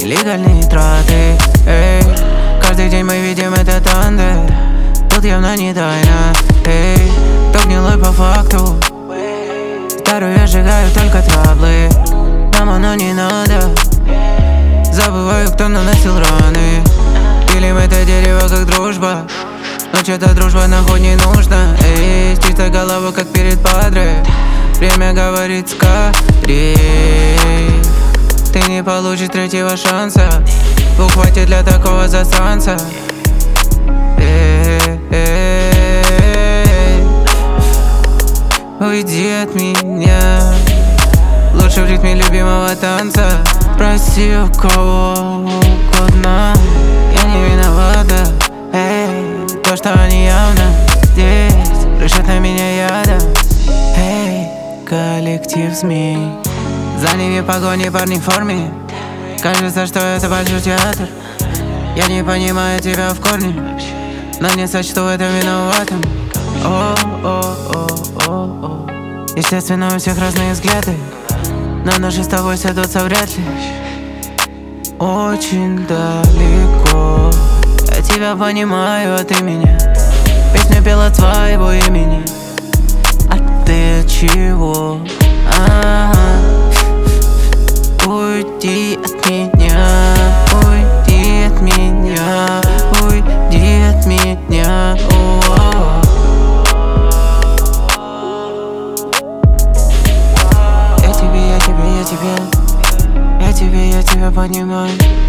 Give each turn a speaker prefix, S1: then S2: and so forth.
S1: нелегальные траты. Эй, каждый день мы видим этот андер. Тут явно не тайна. Эй, кто гнилой по факту? Старую я сжигаю только траблы. Нам оно не надо. Забываю, кто наносил раны. Пилим это дерево как дружба, но что-то дружба нахуй не нужна. Эй, чисто голова как перед падре. Время говорит скорей. Ты не получишь третьего шанса. Двух хватит для такого засранца. Уйди от меня. Лучше в ритме любимого танца. Прости у кого угодно. Я не виновата. Эй, то, что они явно здесь решат на меня ядом. Эй, коллектив змей. За ними погони, парни в форме. Кажется, что это большой театр. Я не понимаю тебя в корне, но не сочту это виноватым. О-о-о-о-о. Естественно, у всех разные взгляды, но наши с тобой сойдутся вряд ли. Очень далеко. Я тебя понимаю, а ты меня. Песню пел от своего имени. А ты от чего? Уйди от меня, уйди от меня, уйди от меня. Я тебя понимаю.